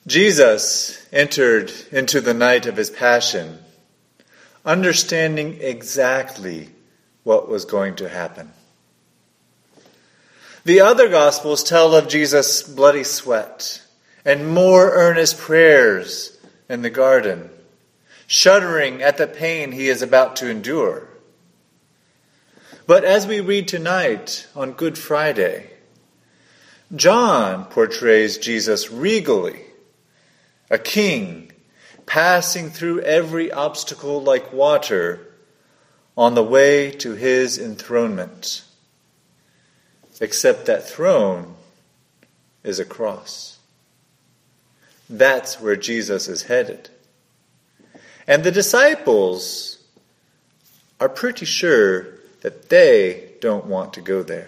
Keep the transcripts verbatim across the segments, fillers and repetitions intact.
Jesus entered into the night of his passion, understanding exactly what was going to happen. The other Gospels tell of Jesus' bloody sweat and more earnest prayers in the garden, shuddering at the pain he is about to endure. But as we read tonight on Good Friday, John portrays Jesus regally, a king passing through every obstacle like water on the way to his enthronement. Except that throne is a cross. That's where Jesus is headed. And the disciples are pretty sure that they don't want to go there.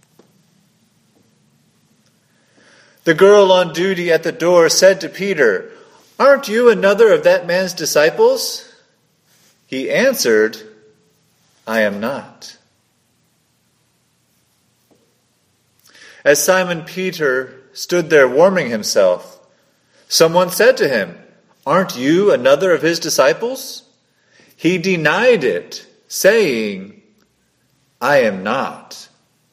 The girl on duty at the door said to Peter, "Aren't you another of that man's disciples?" He answered, "I am not." As Simon Peter stood there warming himself, someone said to him, "Aren't you another of his disciples?" He denied it, saying, "I am not."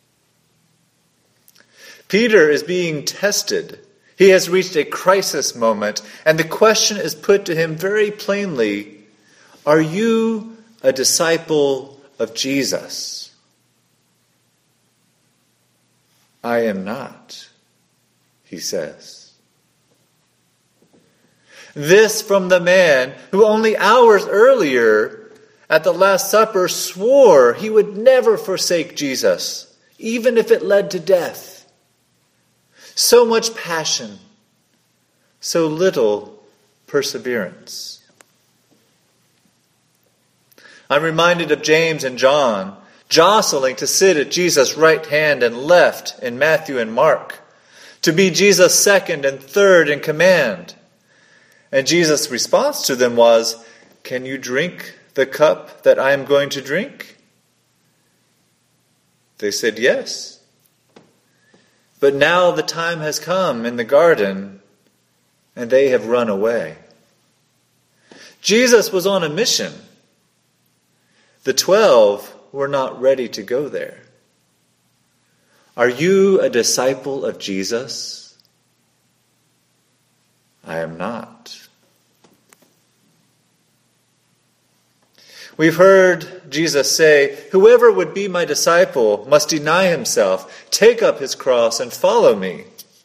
Peter is being tested. He has reached a crisis moment, and the question is put to him very plainly, "Are you a disciple of Jesus?" "I am not," he says. This from the man who only hours earlier at the Last Supper swore he would never forsake Jesus, even if it led to death. So much passion, so little perseverance. I'm reminded of James and John jostling to sit at Jesus' right hand and left in Matthew and Mark, to be Jesus' second and third in command. And Jesus' response to them was, "Can you drink the cup that I am going to drink?" They said yes. But now the time has come in the garden, and they have run away. Jesus was on a mission. The twelve were not ready to go there. Are you a disciple of Jesus? I am not. We've heard Jesus say, "Whoever would be my disciple must deny himself, take up his cross, and follow me."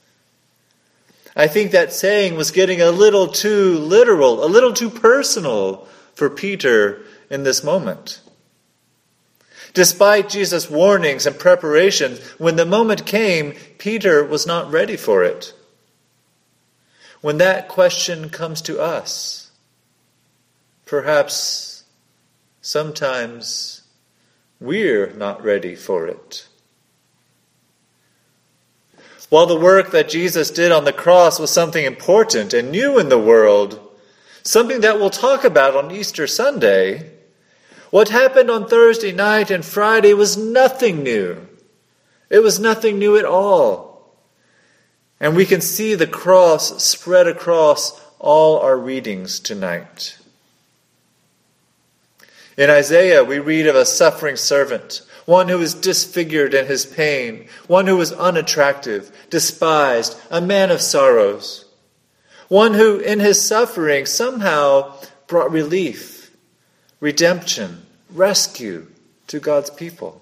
I think that saying was getting a little too literal, a little too personal for Peter in this moment. Despite Jesus' warnings and preparations, when the moment came, Peter was not ready for it. When that question comes to us, perhaps sometimes we're not ready for it. While the work that Jesus did on the cross was something important and new in the world, something that we'll talk about on Easter Sunday, what happened on Thursday night and Friday was nothing new. It was nothing new at all. And we can see the cross spread across all our readings tonight. In Isaiah, we read of a suffering servant, one who is disfigured in his pain, one who was unattractive, despised, a man of sorrows, one who in his suffering somehow brought relief, redemption, rescue to God's people.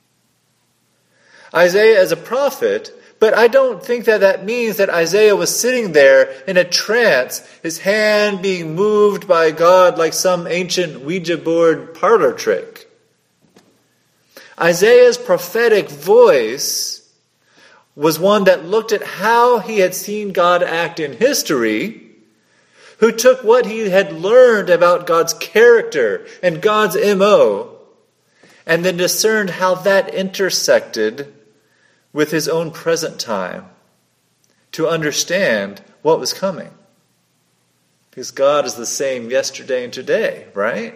Isaiah is a prophet, but I don't think that that means that Isaiah was sitting there in a trance, his hand being moved by God like some ancient Ouija board parlor trick. Isaiah's prophetic voice was one that looked at how he had seen God act in history, who took what he had learned about God's character and God's M O, and then discerned how that intersected with his own present time to understand what was coming. Because God is the same yesterday and today, right?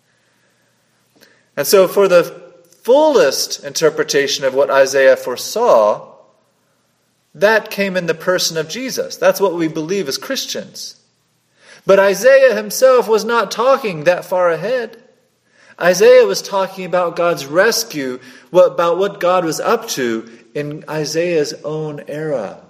And so for the fullest interpretation of what Isaiah foresaw, That came in the person of Jesus. That's what we believe as Christians. But Isaiah himself was not talking that far ahead. Isaiah was talking about God's rescue, about what God was up to in Isaiah's own era.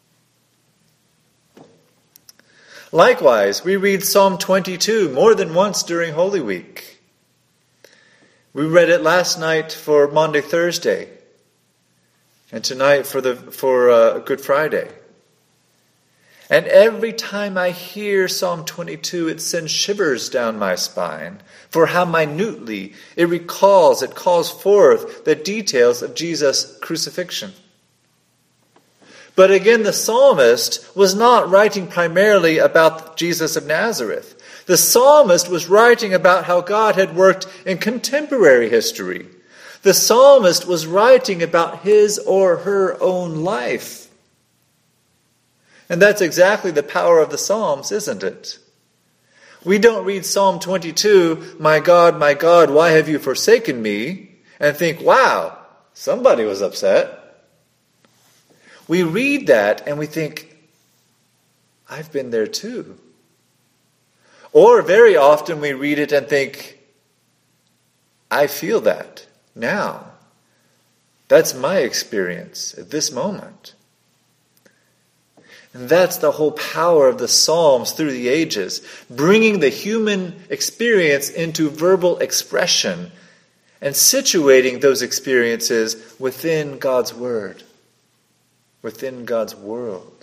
Likewise, we read Psalm twenty-two more than once during Holy Week. We read it last night for Maundy Thursday, and tonight for the for uh, Good Friday. And every time I hear Psalm twenty-two, it sends shivers down my spine for how minutely it recalls, it calls forth the details of Jesus' crucifixion. But again, the psalmist was not writing primarily about Jesus of Nazareth. The psalmist was writing about how God had worked in contemporary history. The psalmist was writing about his or her own life. And that's exactly the power of the Psalms, isn't it? We don't read Psalm twenty-two, "My God, my God, why have you forsaken me?" and think, wow, somebody was upset. We read that and we think, I've been there too. Or very often we read it and think, I feel that now. That's my experience at this moment. And that's the whole power of the Psalms through the ages, bringing the human experience into verbal expression and situating those experiences within God's Word, within God's world.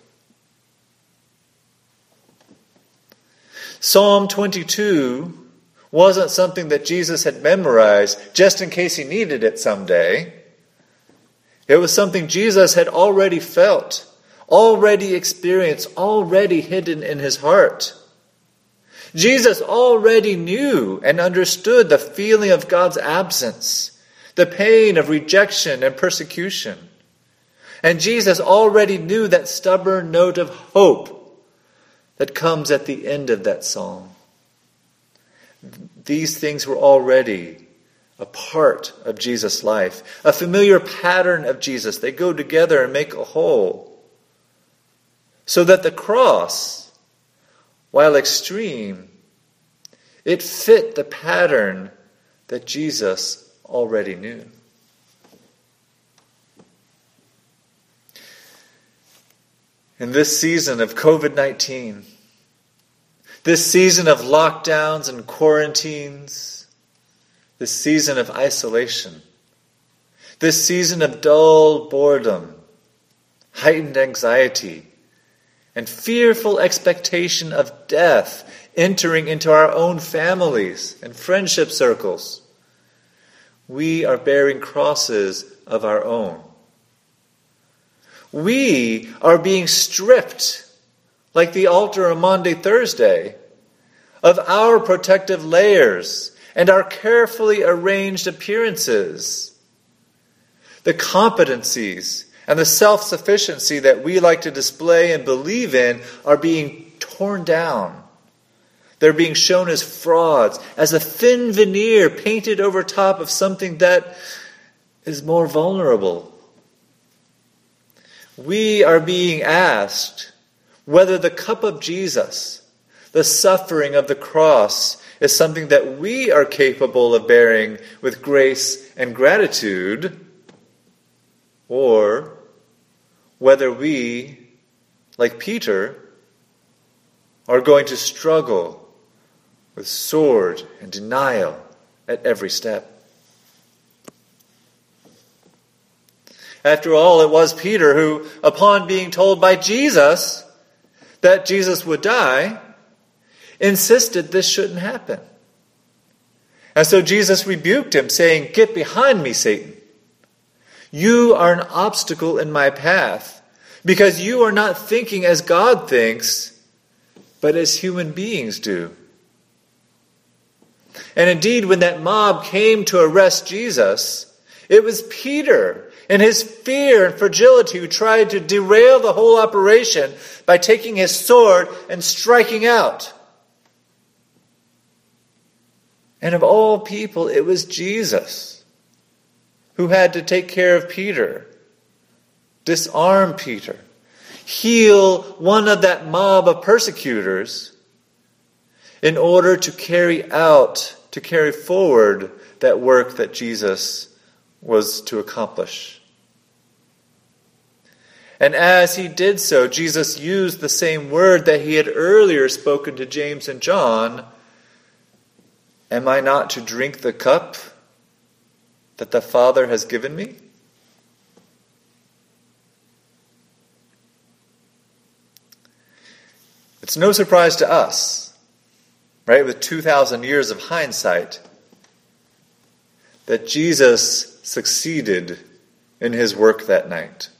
Psalm twenty-two wasn't something that Jesus had memorized just in case he needed it someday. It was something Jesus had already felt, already experienced, already hidden in his heart. Jesus already knew and understood the feeling of God's absence, the pain of rejection and persecution. And Jesus already knew that stubborn note of hope that comes at the end of that psalm. These things were already a part of Jesus' life, a familiar pattern of Jesus. They go together and make a whole. So that the cross, while extreme, it fit the pattern that Jesus already knew. In this season of covid nineteen, this season of lockdowns and quarantines, this season of isolation, this season of dull boredom, heightened anxiety, and fearful expectation of death entering into our own families and friendship circles, we are bearing crosses of our own. We are being stripped, like the altar on Maundy Thursday, of our protective layers and our carefully arranged appearances. The competencies and the self-sufficiency that we like to display and believe in are being torn down. They're being shown as frauds, as a thin veneer painted over top of something that is more vulnerable. We are being asked whether the cup of Jesus, the suffering of the cross, is something that we are capable of bearing with grace and gratitude, or whether we, like Peter, are going to struggle with sword and denial at every step. After all, it was Peter who, upon being told by Jesus that Jesus would die, insisted this shouldn't happen. And so Jesus rebuked him, saying, "Get behind me, Satan. You are an obstacle in my path, because you are not thinking as God thinks, but as human beings do." And indeed, when that mob came to arrest Jesus, it was Peter, in his fear and fragility, who tried to derail the whole operation by taking his sword and striking out. And of all people, it was Jesus who had to take care of Peter, disarm Peter, heal one of that mob of persecutors in order to carry out, to carry forward that work that Jesus was to accomplish. And as he did so, Jesus used the same word that he had earlier spoken to James and John. Am I not to drink the cup that the Father has given me? It's no surprise to us, right, with two thousand years of hindsight, that Jesus succeeded in his work that night.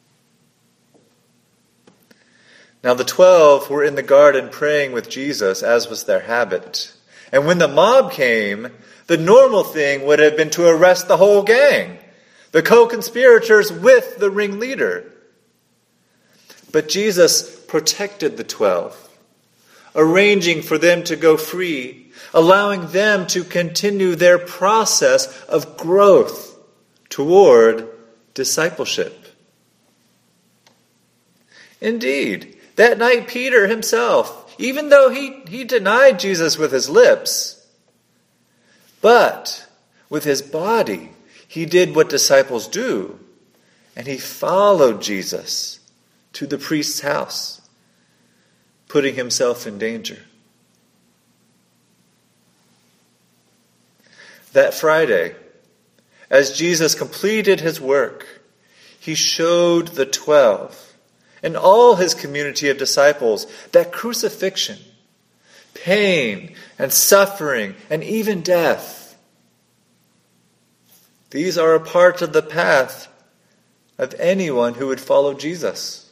Now the twelve were in the garden praying with Jesus, as was their habit. And when the mob came, the normal thing would have been to arrest the whole gang, the co-conspirators with the ringleader. But Jesus protected the twelve, arranging for them to go free, allowing them to continue their process of growth toward discipleship. Indeed, that night Peter himself, even though he, he denied Jesus with his lips, but with his body, he did what disciples do, and he followed Jesus to the priest's house, putting himself in danger. That Friday, as Jesus completed his work, he showed the twelve and all his community of disciples that crucifixion, pain and suffering and even death, these are a part of the path of anyone who would follow Jesus.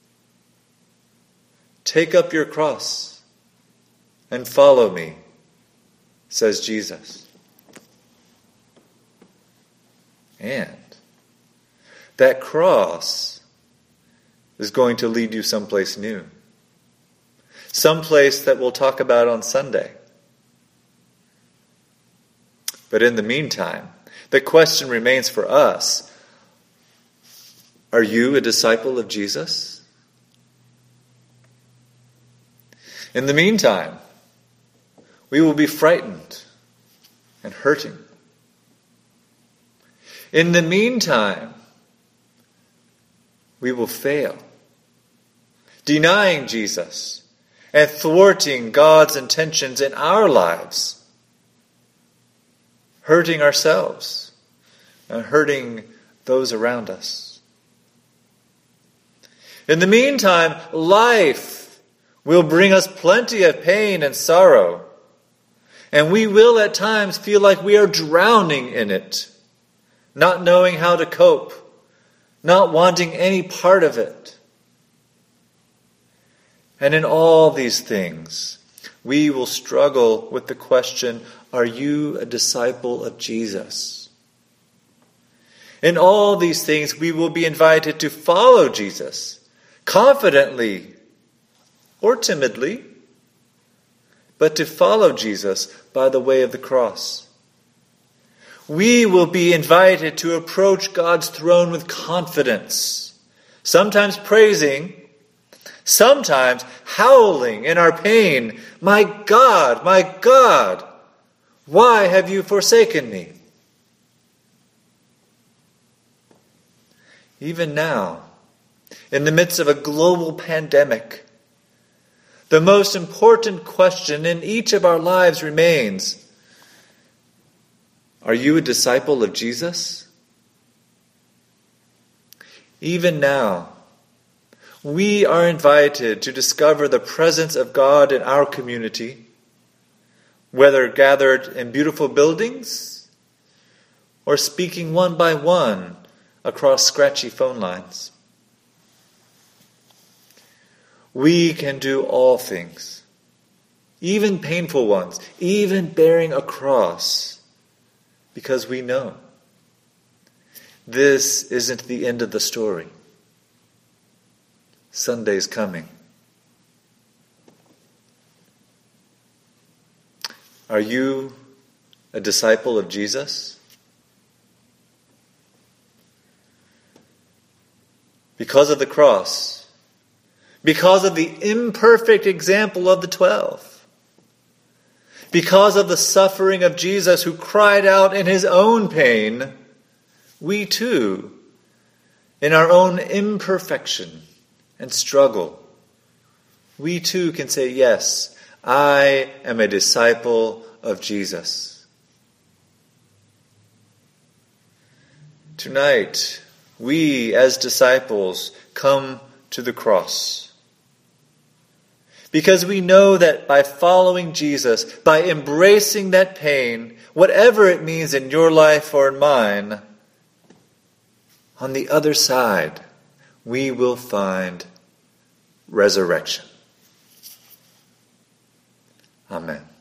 Take up your cross and follow me, says Jesus. And that cross is going to lead you someplace new. Someplace that we'll talk about on Sunday. But in the meantime, the question remains for us, are you a disciple of Jesus? In the meantime, we will be frightened and hurting. In the meantime, we will fail, denying Jesus and thwarting God's intentions in our lives, hurting ourselves and hurting those around us. In the meantime, life will bring us plenty of pain and sorrow, and we will at times feel like we are drowning in it, not knowing how to cope, not wanting any part of it. And in all these things, we will struggle with the question, are you a disciple of Jesus? In all these things, we will be invited to follow Jesus, confidently or timidly, but to follow Jesus by the way of the cross. We will be invited to approach God's throne with confidence, sometimes praising, sometimes howling in our pain, "My God, my God, why have you forsaken me?" Even now, in the midst of a global pandemic, the most important question in each of our lives remains, are you a disciple of Jesus? Even now, we are invited to discover the presence of God in our community, whether gathered in beautiful buildings or speaking one by one across scratchy phone lines. We can do all things, even painful ones, even bearing a cross, because we know this isn't the end of the story. Sunday's coming. Are you a disciple of Jesus? Because of the cross, because of the imperfect example of the twelve, because of the suffering of Jesus who cried out in his own pain, we too, in our own imperfection and struggle, we too can say, yes, I am a disciple of Jesus. Tonight, we as disciples come to the cross because we know that by following Jesus, by embracing that pain, whatever it means in your life or in mine, on the other side, we will find resurrection. Amen.